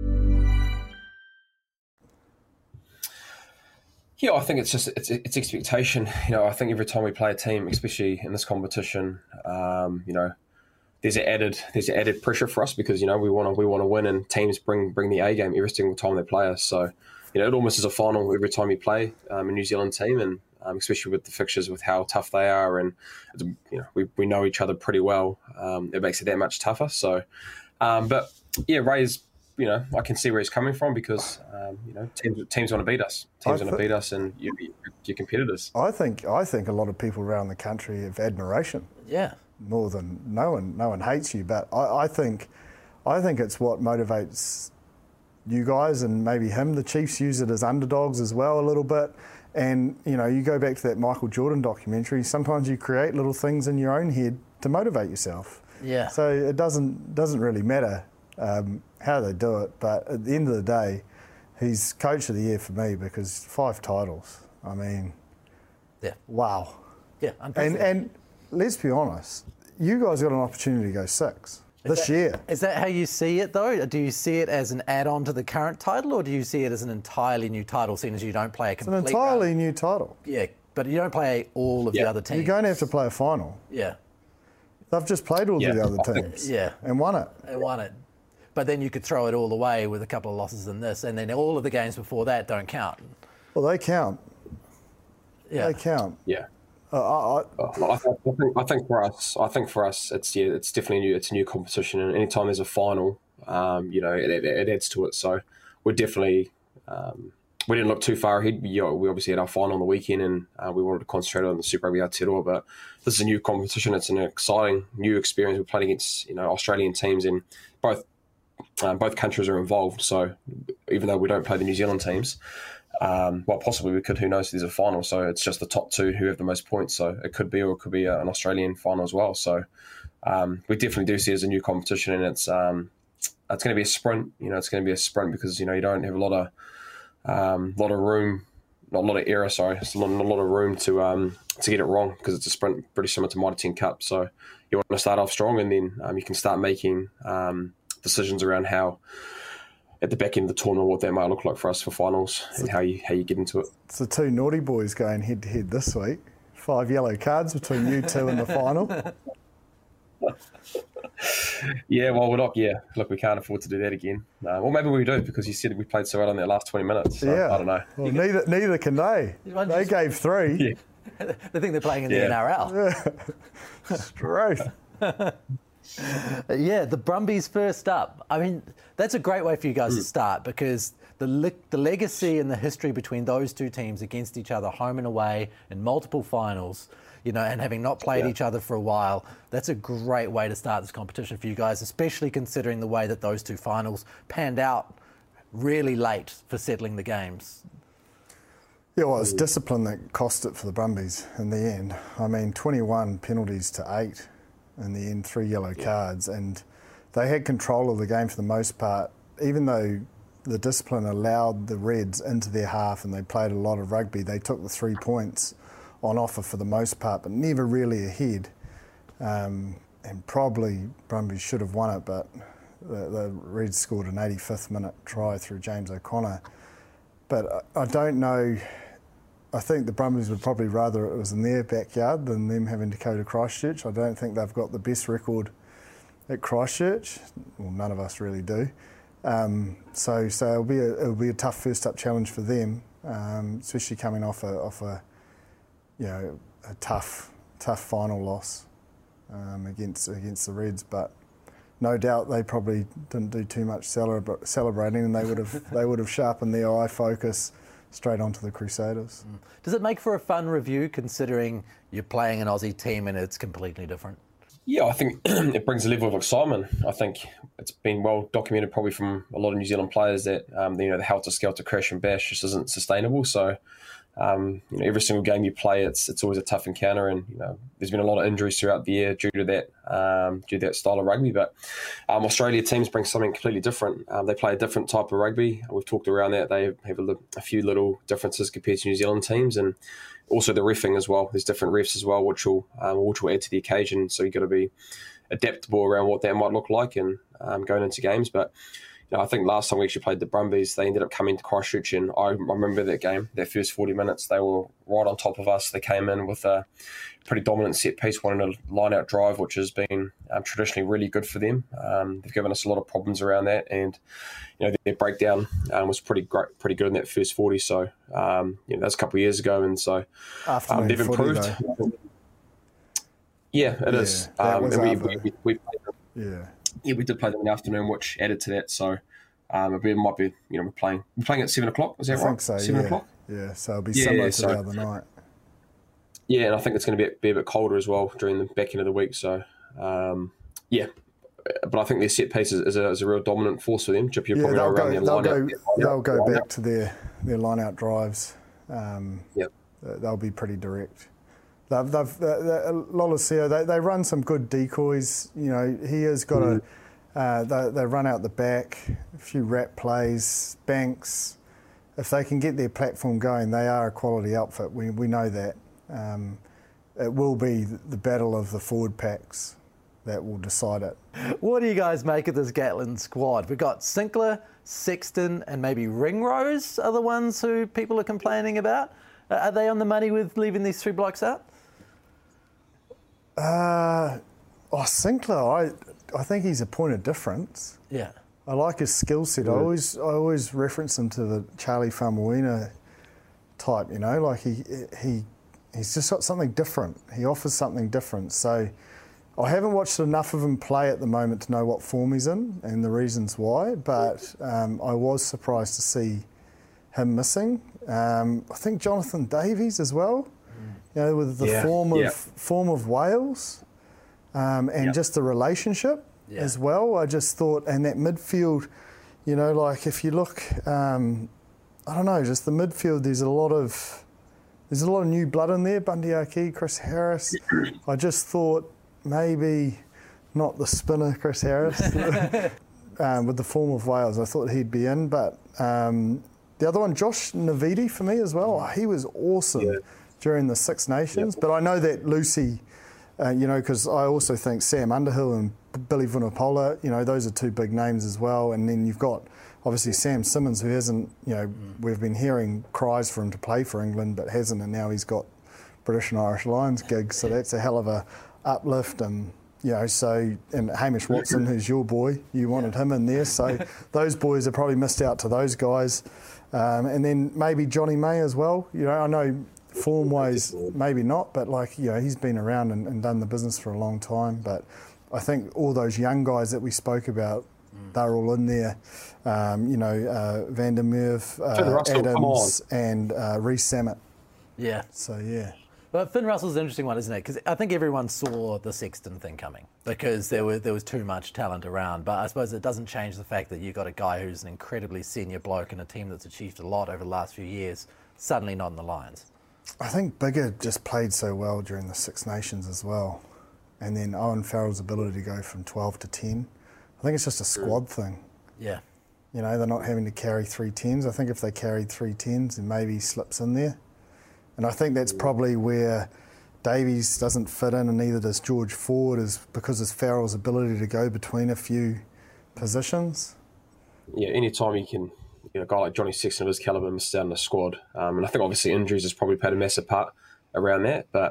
Yeah, I think it's just it's it's expectation. You know, I think every time we play a team, especially in this competition, um, you know, there's an added there's an added pressure for us because you know we want to we want to win, and teams bring bring the A game every single time they play us. So, you know, it almost is a final every time you play um, a New Zealand team, and um, especially with the fixtures, with how tough they are, and you know we we know each other pretty well. Um, it makes it that much tougher. So, um, but yeah, Ray's. You know, I can see where he's coming from because, um, you know, teams, teams want to beat us. Teams want to beat us and you, you're competitors. I think I think a lot of people around the country have admiration. Yeah. More than no one no one hates you, but I, I think I think it's what motivates you guys and maybe him. The Chiefs use it as underdogs as well a little bit. And, you know, you go back to that Michael Jordan documentary, sometimes you create little things in your own head to motivate yourself. Yeah. So it doesn't doesn't really matter um, how they do it, but at the end of the day, he's coach of the year for me because five titles. I mean, yeah, wow. Yeah, and and let's be honest, you guys got an opportunity to go six is this that, year. Is that how you see it, though? Do you see it as an add-on to the current title, or do you see it as an entirely new title, seeing as you don't play a complete? It's an entirely round? new title. Yeah, but you don't play all of yeah. the other teams. You're going to have to play a final. Yeah. They've just played all yeah. the other teams. Yeah. And won it. And won it. But then you could throw it all away with a couple of losses in this, and then all of the games before that don't count. Well, they count. Yeah. They count. Yeah. Uh, I, I, I, think, I think for us, I think for us, it's yeah, it's definitely new. It's a new competition, and anytime there's a final, um, you know, it, it, it adds to it. So we're definitely um, we didn't look too far ahead. We, you know, we obviously had our final on the weekend, and uh, we wanted to concentrate on the Super Rugby Aotearoa. But this is a new competition. It's an exciting new experience. We're playing against you know Australian teams, and both uh, both countries are involved. So even though we don't play the New Zealand teams. Um, well, possibly we could. Who knows? There's a final, so it's just the top two who have the most points. So it could be, or it could be an Australian final as well. So um, we definitely do see it as a new competition, and it's um, it's going to be a sprint. You know, it's going to be a sprint because you know you don't have a lot of um, lot of room, not a lot of error. Sorry, it's not, not a lot of room to um, to get it wrong because it's a sprint, pretty similar to Mitre ten Cup. So you want to start off strong, and then um, you can start making um, decisions around how. At the back end of the tournament, what that might look like for us for finals and how you how you get into it. It's the two naughty boys going head to head this week. Five yellow cards between you two in the final. Yeah, well, we're not. Yeah, look, we can't afford to do that again. Uh, well, maybe we do because you said we played so well in that last twenty minutes. So yeah, I don't know. Well, neither neither can they. They gave three. Yeah. They think they're playing in yeah. the N R L. Yeah. Straight. Yeah, the Brumbies first up. I mean, that's a great way for you guys mm. to start because the le- the legacy and the history between those two teams against each other, home and away, in multiple finals, you know, and having not played yeah. each other for a while, that's a great way to start this competition for you guys, especially considering the way that those two finals panned out really late for settling the games. Yeah, well, it's discipline that cost it for the Brumbies in the end. I mean, twenty-one penalties to eight. In the end, three yellow yeah. cards, and they had control of the game for the most part, even though the discipline allowed the Reds into their half and they played a lot of rugby. They took the three points on offer for the most part, but never really ahead. Um, and probably Brumbies should have won it, but the, the Reds scored an eighty-fifth minute try through James O'Connor. But I, I don't know... I think the Brumbies would probably rather it was in their backyard than them having to go to Christchurch. I don't think they've got the best record at Christchurch. Well, none of us really do. Um, so so it'll be a it'll be a tough first up challenge for them, um, especially coming off a off a you know a tough tough final loss um, against against the Reds. But no doubt they probably didn't do too much celebra- celebrating, and they would have they would have sharpened their eye focus straight onto the Crusaders. Does it make for a fun review, considering you're playing an Aussie team and it's completely different? Yeah, I think it brings a level of excitement. I think it's been well documented probably from a lot of New Zealand players that um, you know the helter-skelter crash and bash just isn't sustainable. So um, you know, every single game you play, it's it's always a tough encounter, and you know there's been a lot of injuries throughout the year due to that um, due to that style of rugby. But um, Australia teams bring something completely different. Um, they play a different type of rugby. We've talked around that. They have a, a few little differences compared to New Zealand teams, and also the reffing as well. There's different refs as well, which will um, which will add to the occasion. So you've got to be adaptable around what that might look like and um, going into games. But you know, I think last time we actually played the Brumbies, they ended up coming to Christchurch, and I remember that game, that first forty minutes, they were right on top of us. They came in with a pretty dominant set piece, wanting a line-out drive, which has been um, traditionally really good for them. Um, they've given us a lot of problems around that, and you know their breakdown um, was pretty great, pretty good in that first forty. So um, you know, that's a couple of years ago, and so um, they've improved. Though. Yeah, it yeah, is. Um, and we, we, we, we played them. Yeah. Yeah, we did play them in the afternoon, which added to that. So um, it might be, you know, we're playing we're playing at seven o'clock. Is that I right? think so. Seven yeah. o'clock. Yeah. So it'll be Yeah, similar to so- the other night. Yeah, and I think it's going to be, be a bit colder as well during the back end of the week. So um, yeah, but I think their set piece is, is, a, is a real dominant force for them. Chip, you're Yeah, probably they'll not go, around their they'll line go, out. they'll go Line back out. to their, their line-out drives. Um, Yep. They'll be pretty direct. They've, they've, they, they, Lolesio, they, they run some good decoys. You know, he has got Mm. a. Uh, they, they run out the back, a few wrap plays, banks. If they can get their platform going, they are a quality outfit. We we know that. Um, it will be the battle of the forward packs that will decide it. What do you guys make of this Gatland squad? We've got Sinclair, Sexton, and maybe Ringrose are the ones who people are complaining about. Uh, are they on the money with leaving these three blokes out? Uh, oh, Sinclair, I I think he's a point of difference. Yeah. I like his skill set. I always I always reference him to the Charlie Faumuina type, you know, like he he he's just got something different. He offers something different. So I haven't watched enough of him play at the moment to know what form he's in and the reasons why, but um, I was surprised to see him missing. Um, I think Jonathan Davies as well, you know, with the Yeah. form of Yeah. form of Wales um, and Yep. just the relationship Yeah. as well. I just thought, and that midfield, you know, like if you look, um, I don't know, just the midfield. There's a lot of there's a lot of new blood in there. Bundy Aki, Chris Harris. I just thought maybe not the spinner Chris Harris um, with the form of Wales. I thought he'd be in, but um, the other one, Josh Navidi, for me as well. He was awesome Yeah. during the Six Nations. Yep. But I know that Lucy, uh, you know, because I also think Sam Underhill and Billy Vunipola, you know, those are two big names as well. And then you've got obviously Sam Simmons, who hasn't, you know, we've been hearing cries for him to play for England, but hasn't, and now he's got British and Irish Lions gigs. So that's a hell of a uplift. And you know, so and Hamish Watson, who's your boy, you wanted him in there. So those boys have probably missed out to those guys. Um, and then maybe Johnny May as well. You know, I know form-wise maybe not, but like, you know, he's been around and, and done the business for a long time. But I think all those young guys that we spoke about, they're all in there. Um, you know, uh, Van der Merwe, Finn uh, Russell, come Adams, and uh, Reece Samet. Yeah. So yeah. But Finn Russell's an interesting one, isn't it? Because I think everyone saw the Sexton thing coming because there was there was too much talent around. But I suppose it doesn't change the fact that you've got a guy who's an incredibly senior bloke in a team that's achieved a lot over the last few years, suddenly not in the Lions. I think Bigger just played so well during the Six Nations as well. And then Owen Farrell's ability to go from twelve to ten. I think it's just a squad thing. Yeah. You know, they're not having to carry three tens. I think if they carried three tens, then maybe he slips in there. And I think that's probably where Davies doesn't fit in, and neither does George Ford, is because of Farrell's ability to go between a few positions. Yeah, anytime you can, you know, a guy like Johnny Sexton of his calibre missed out in the squad. Um, and I think obviously injuries has probably played a massive part around that. But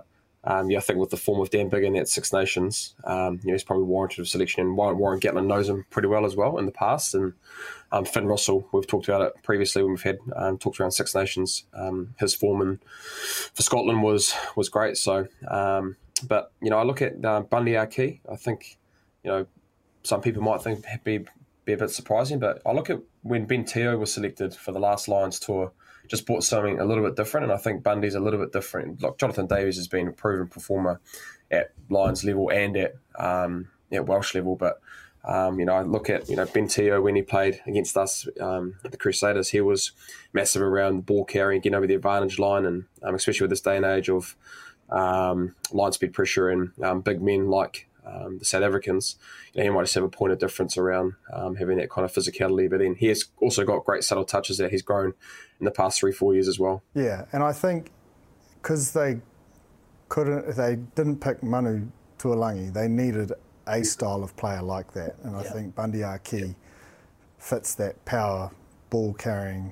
Um, yeah, I think with the form of Dan Biggar in that Six Nations, um, you know, he's probably warranted of selection. And Warren, Warren Gatland knows him pretty well as well in the past. And um, Finn Russell, we've talked about it previously when we've had um, talked around Six Nations. Um, his form in, for Scotland was was great. So, um, but you know, I look at uh, Bundy Aki. I think, you know, some people might think be be a bit surprising, but I look at when Ben Teo was selected for the last Lions tour. Just brought something a little bit different, and I think Bundy's a little bit different. Like Jonathan Davies has been a proven performer at Lions level and at um, at Welsh level, but um, you know, I look at you know Ben Teo when he played against us, um, the Crusaders, he was massive around the ball carrying, getting over the advantage line, and um, especially with this day and age of um, line speed pressure and um, big men like um, the South Africans, you know, he might just have a point of difference around um, having that kind of physicality. But then he has also got great subtle touches that he's grown in the past three, four years as well. Yeah, and I think because they couldn't, they didn't pick Manu Tuolangi, they needed a style of player like that, and I yeah. think Bundy Aki yeah. fits that power ball carrying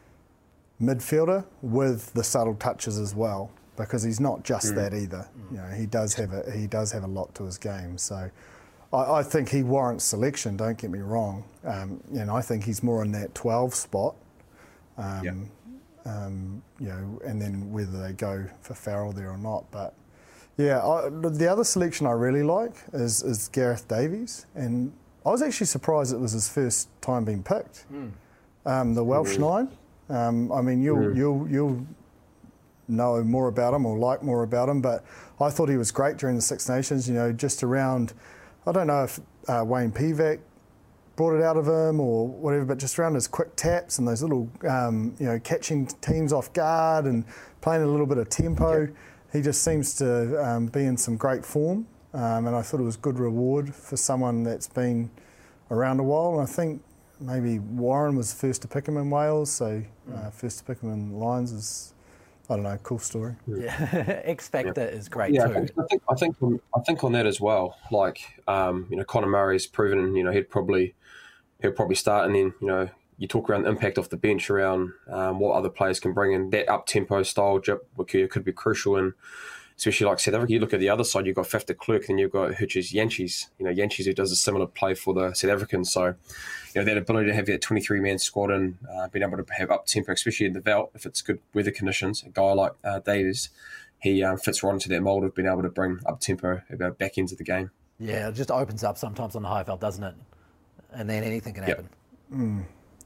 midfielder with the subtle touches as well, because he's not just mm. that either. Mm. You know, he does have a he does have a lot to his game. So I, I think he warrants selection. Don't get me wrong. Um, you know, I think he's more in that twelve spot. Um, yeah. um, you know, and then whether they go for Farrell there or not. But yeah, I, the other selection I really like is, is Gareth Davies, and I was actually surprised it was his first time being picked. Mm. Um, the Welsh mm. nine. Um, I mean, you'll mm. you'll you'll. know more about him or like more about him, but I thought he was great during the Six Nations, you know, just around, I don't know if uh, Wayne Pivac brought it out of him or whatever, but just around his quick taps and those little, um, you know, catching teams off guard and playing a little bit of tempo. Yep. He just seems to um, be in some great form, um, and I thought it was good reward for someone that's been around a while, and I think maybe Warren was first to pick him in Wales, so uh, first to pick him in Lions is, I don't know, cool story. Yeah, X Factor yeah. is great yeah, too. I think I think I think on that as well. Like, um, you know, Conor Murray's proven, you know, he'd probably he'll probably start, and then you know, you talk around the impact off the bench, around um, what other players can bring in. That up tempo style jip could be crucial, and especially like South Africa. You look at the other side, you've got Faf de Klerk, and you've got Hutchins Jantjies. You know, Jantjies who does a similar play for the South Africans. So, you know, that ability to have that twenty-three man squad and uh, being able to have up tempo, especially in the Veld, if it's good weather conditions. A guy like uh, Davies, he um, fits right into that mould of being able to bring up tempo about back ends of the game. Yeah, it just opens up sometimes on the high Veld, doesn't it? And then anything can happen. Yep. Mm.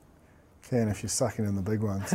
Can if you're sucking in the big ones.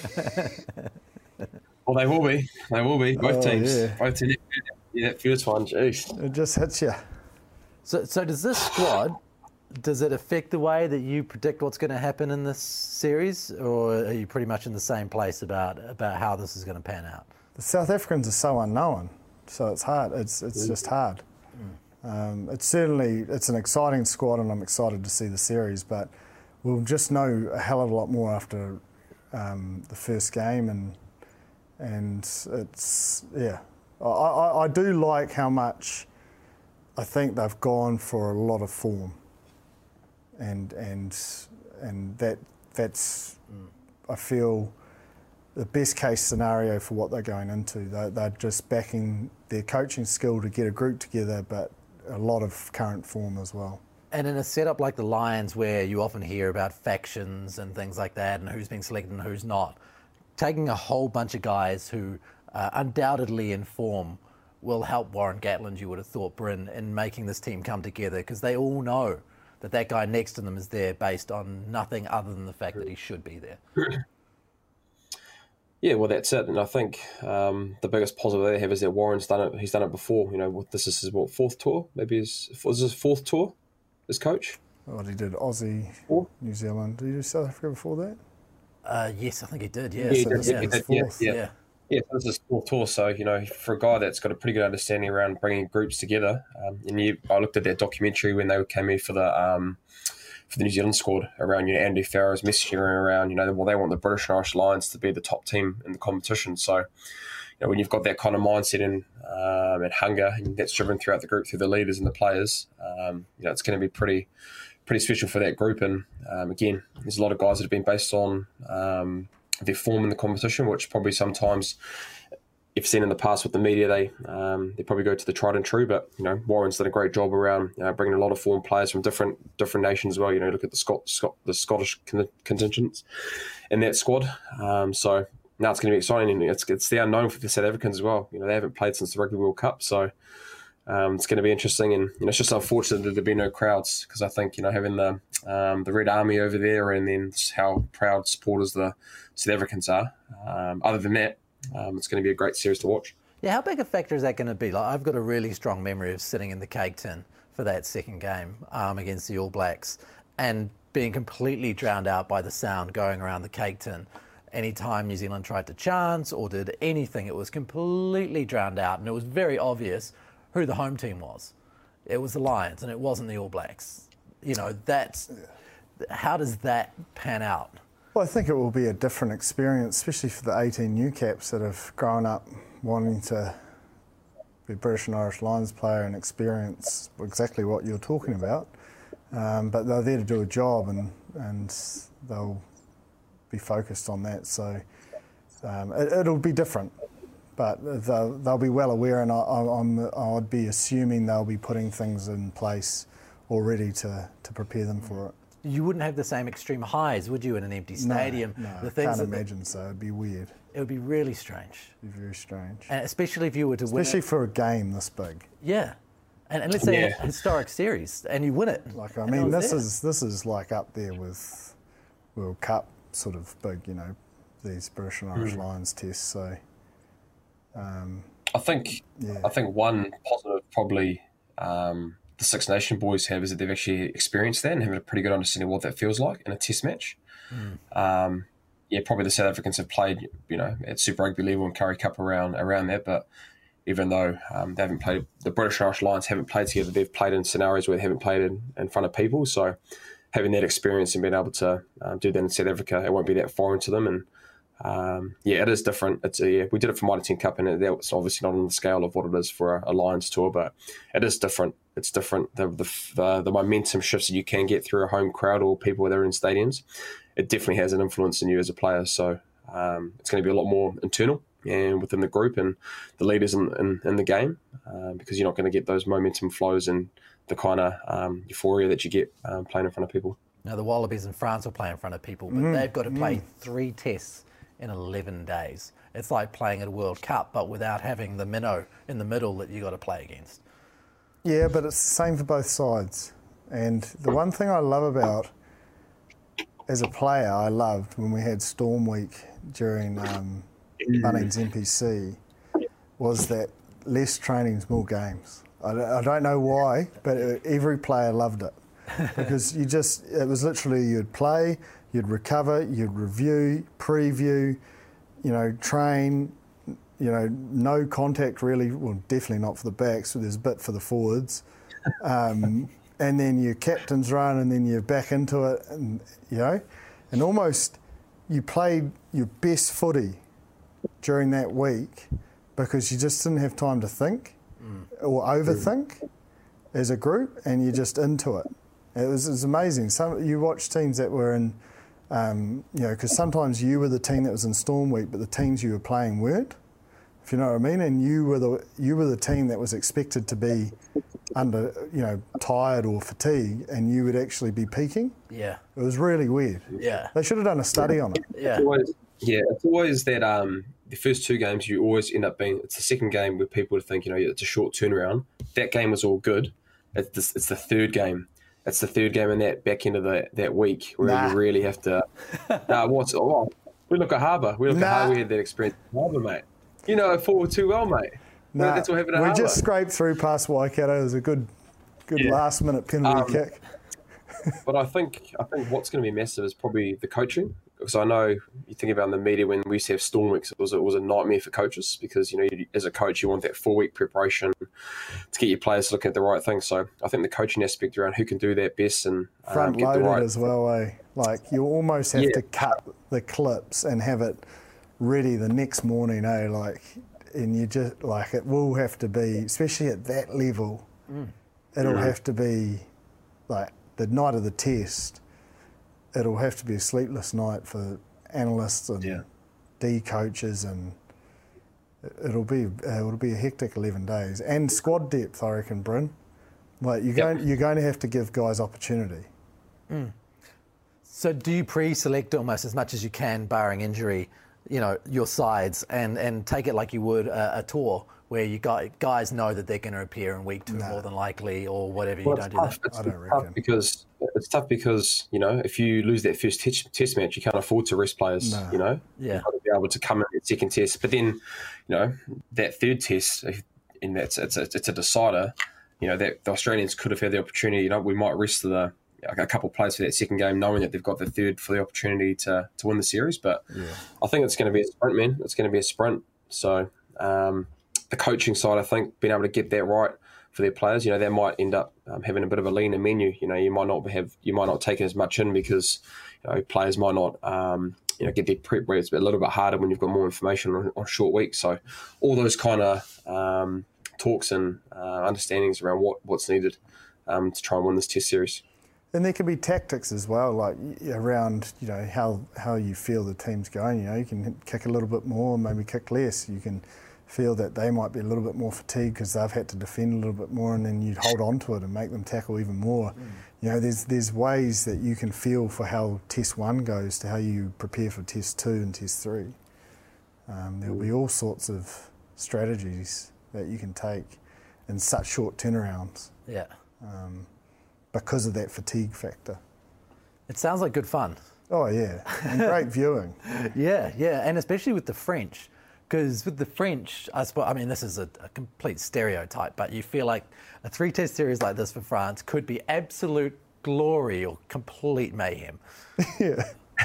Well, they will be. They will be. Both oh, teams. Yeah. Both teams. Yeah, that first one, jeez. It just hits you. So, so does this squad, does it affect the way that you predict what's going to happen in this series, or are you pretty much in the same place about about how this is going to pan out? The South Africans are so unknown, so it's hard. It's it's mm. just hard. Mm. Um, it's certainly it's an exciting squad, and I'm excited to see the series. But we'll just know a hell of a lot more after um, the first game, and. And it's, yeah, I, I, I do like how much I think they've gone for a lot of form. And and and that that's, mm. I feel, the best case scenario for what they're going into. They're, they're just backing their coaching skill to get a group together, but a lot of current form as well. And in a setup like the Lions, where you often hear about factions and things like that, and who's being selected and who's not, taking a whole bunch of guys who uh, undoubtedly in form will help Warren Gatland, you would have thought, Bryn, in making this team come together, because they all know that that guy next to them is there based on nothing other than the fact that he should be there. Yeah, well, that's it. And I think um, the biggest positive they have is that Warren's done it. He's done it before. You know, this is his what, fourth tour? Maybe his, was his fourth tour as coach? Well, he did Aussie, four? New Zealand. Did he do South Africa before that? Uh, yes, I think he did. Yeah, yeah, so did, this yeah, is did, fourth. Yeah, yeah. yeah. yeah, so this is fourth tour. So you know, for a guy that's got a pretty good understanding around bringing groups together, um, and you, I looked at that documentary when they came in for the um, for the New Zealand squad around, you know, Andy Farrow's messaging around, you know, well, they want the British and Irish Lions to be the top team in the competition. So, you know, when you've got that kind of mindset and um, and hunger, and that's driven throughout the group through the leaders and the players, um, you know, it's going to be pretty. pretty special for that group. And um, again, there's a lot of guys that have been based on um, their form in the competition, which probably sometimes you've seen in the past with the media, they um, they probably go to the tried and true. But you know, Warren's done a great job around you know, bringing a lot of foreign players from different different nations as well. You know, look at the Scot, Scot the Scottish contingents in that squad. Um, so now it's going to be exciting, and it's it's the unknown for the South Africans as well. You know, they haven't played since the Rugby World Cup, so um, it's going to be interesting. And you know, it's just unfortunate that there'll be no crowds, because I think you know having the um, the Red Army over there, and then how proud supporters the South Africans are. Um, other than that. Um, it's going to be a great series to watch. Yeah, how big a factor is that going to be? Like, I've got a really strong memory of sitting in the cake tin for that second game um, against the All Blacks and being completely drowned out by the sound going around the cake tin. Anytime New Zealand tried to chance or did anything, it was completely drowned out, and it was very obvious who the home team was. It was the Lions, and it wasn't the All Blacks. You know, that's... How does that pan out? Well, I think it will be a different experience, especially for the eighteen new caps that have grown up wanting to be a British and Irish Lions player and experience exactly what you're talking about. Um, but they're there to do a job, and, and they'll be focused on that. So um, it, it'll be different, but they'll, they'll be well aware, and I, I'm, I'd be assuming they'll be putting things in place already to, to prepare them for it. You wouldn't have the same extreme highs, would you, in an empty stadium? No, no the I things can't that imagine they, so. It'd be weird. It would be really strange. It'd be very strange. And especially if you were to especially win Especially for a game this big. Yeah. And, and let's say yeah. a historic series, and you win it. Like, I mean, this there. is this is like up there with World Cup sort of big, you know, these British and Irish mm. Lions tests, so... Um, I think, yeah. I think one positive probably... Um, the Six Nation boys have is that they've actually experienced that and have a pretty good understanding of what that feels like in a test match. Mm. Um, yeah, probably the South Africans have played, you know, at Super Rugby level and Currie Cup around around that, but even though um, they haven't played, the British and Irish Lions haven't played together, they've played in scenarios where they haven't played in, in front of people. So having that experience and being able to um, do that in South Africa, it won't be that foreign to them. And um, yeah, it is different. It's a, yeah, we did it for Mitre ten Cup, and it's obviously not on the scale of what it is for a, a Lions tour, but it is different. It's different. The, the the the momentum shifts that you can get through a home crowd or people that are in stadiums, it definitely has an influence on you as a player. So um, it's going to be a lot more internal and within the group and the leaders in, in, in the game, uh, because you're not going to get those momentum flows and the kind of um, euphoria that you get um, playing in front of people. Now, the Wallabies in France will play in front of people, but mm, they've got to play mm. three tests in eleven days. It's like playing at a World Cup, but without having the minnow in the middle that you got to play against. Yeah, but it's the same for both sides. And the one thing I love about, as a player, I loved when we had Storm Week during um, Bunnings N P C, was that less training's more games. I, I don't know why, but every player loved it. Because you just, it was literally you'd play, you'd recover, you'd review, preview, you know, train, you know, no contact really, well, definitely not for the backs, so there's a bit for the forwards. Um, and then your captain's run, and then you're back into it, and you know, and almost you played your best footy during that week because you just didn't have time to think mm. or overthink mm. as a group, and you're just into it. It was, it was amazing. Some you watch teams that were in, um, you know, because sometimes you were the team that was in Storm Week, but the teams you were playing weren't. If you know what I mean, and you were the you were the team that was expected to be under, you know, tired or fatigued, and you would actually be peaking. Yeah, it was really weird. Yeah, they should have done a study on it. Yeah, it's always, yeah, it's always that um, the first two games you always end up being. It's the second game where people think, you know, it's a short turnaround. That game was all good. It's the, it's the third game. It's the third game in that back end of the, that week where nah. you really have to. Nah, what's oh, we look at Harbour. We look nah. at how we had that experience at Harbour, mate. You know, forward too well, mate. No, that's what happened at we Harbour. just scraped through past Waikato. It was a good, good yeah. last-minute penalty um, kick. But I think I think what's going to be massive is probably the coaching, because I know you think about in the media when we used to have Storm Weeks, it was it was a nightmare for coaches because you know you, as a coach you want that four-week preparation to get your players looking at the right thing. So I think the coaching aspect around who can do that best and um, front get loaded the right as well, eh? Like you almost have yeah. to cut the clips and have it ready the next morning, eh? Like, and you just like it will have to be, especially at that level, mm. it'll mm. have to be like the night of the test. It'll have to be a sleepless night for analysts and yeah. D coaches, and it'll be uh, it'll be a hectic eleven days. And squad depth, I reckon, Bryn. Like you're Yep. going you're going to have to give guys opportunity. Mm. So do you pre-select almost as much as you can, barring injury, you know, your sides, and, and take it like you would a, a tour where you got, guys know that they're going to appear in week two No. more than likely, or whatever? Well, you don't it's do tough. that. It's I don't tough reckon. because it's tough because you know if you lose that first test, test match, you can't afford to rest players. No. You know, Yeah. you've got to be able to come in that second test. But then, you know, that third test, and that's it's a, it's a decider. You know that the Australians could have had the opportunity. You know, we might rest the a couple of players for that second game, knowing that they've got the third for the opportunity to to win the series. But Yeah. I think it's going to be a sprint, man. It's going to be a sprint. So um, the coaching side, I think, being able to get that right for their players, you know, that might end up um, having a bit of a leaner menu. You know, you might not have, you might not take as much in because you know players might not, um, you know, get their prep where it's a little bit harder when you've got more information on, on short weeks. So all those kind of um, talks and uh, understandings around what what's needed um, to try and win this Test series. And there can be tactics as well, like around you know how how you feel the team's going. You know, you can kick a little bit more, maybe kick less. You can feel that they might be a little bit more fatigued because they've had to defend a little bit more, and then you'd hold on to it and make them tackle even more. Mm. You know, there's there's ways that you can feel for how Test One goes to how you prepare for Test Two and Test Three. Um, there'll be all sorts of strategies that you can take in such short turnarounds. Yeah. Um, because of that fatigue factor. It sounds like good fun. Oh yeah, and great viewing. Yeah, yeah, and especially with the French, because with the French, I suppose, I mean, this is a, a complete stereotype, but you feel like a three-test series like this for France could be absolute glory or complete mayhem. Yeah.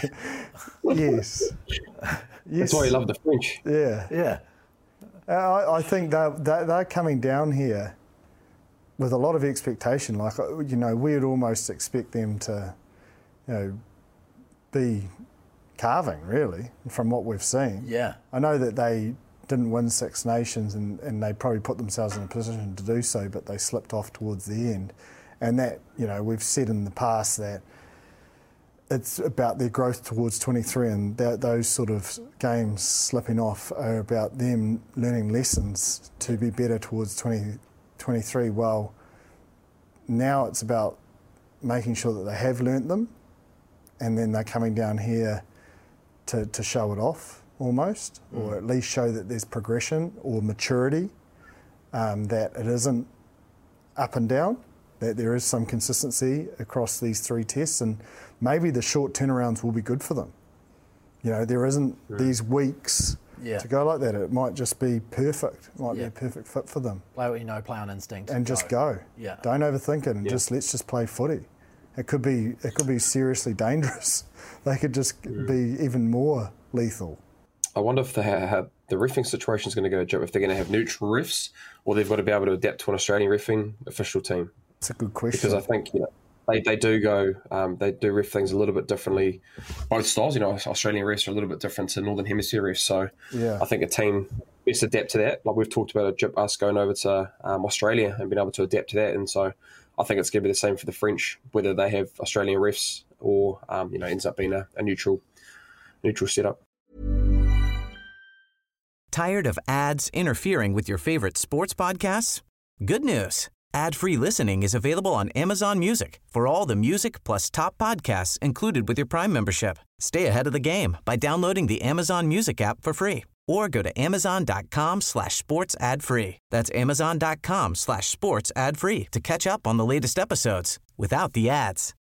Yes. That's Yes. why you love the French. Yeah. Yeah. I, I think they're, they're they're coming down here with a lot of expectation. Like, you know, we'd almost expect them to, you know, be carving, really, from what we've seen. Yeah. I know that they didn't win Six Nations and, and they probably put themselves in a position to do so, but they slipped off towards the end. And that, you know, we've said in the past that it's about their growth towards twenty-three, and that, those sort of games slipping off are about them learning lessons to be better towards twenty twenty-three. Well, now it's about making sure that they have learnt them, and then they're coming down here to, to show it off almost, mm. or at least show that there's progression or maturity, um, that it isn't up and down, that there is some consistency across these three tests, and maybe the short turnarounds will be good for them. You know, there isn't mm. these weeks yeah. to go like that. It might just be perfect. It might yeah. be a perfect fit for them. Play what you know, play on instinct. And go. just go. Yeah. Don't overthink it, and yeah. just let's just play footy. It could be it could be seriously dangerous. They could just mm. be even more lethal. I wonder if they have, the reffing situation is going to go, Joe, if they're going to have neutral refs, or they've got to be able to adapt to an Australian reffing official team. That's a good question. Because I think, you know, they, they do go, um, they do ref things a little bit differently. Both styles, you know, Australian refs are a little bit different to Northern Hemisphere refs. So yeah. I think a team best adapt to that. Like we've talked about a, us going over to um, Australia and being able to adapt to that. And so I think it's going to be the same for the French, whether they have Australian refs or, um, you know, ends up being a, a neutral neutral setup. Tired of ads interfering with your favorite sports podcasts? Good news. Ad-free listening is available on Amazon Music for all the music plus top podcasts included with your Prime membership. Stay ahead of the game by downloading the Amazon Music app for free or go to amazon.com slash sports ad free. That's amazon.com slash sports ad free to catch up on the latest episodes without the ads.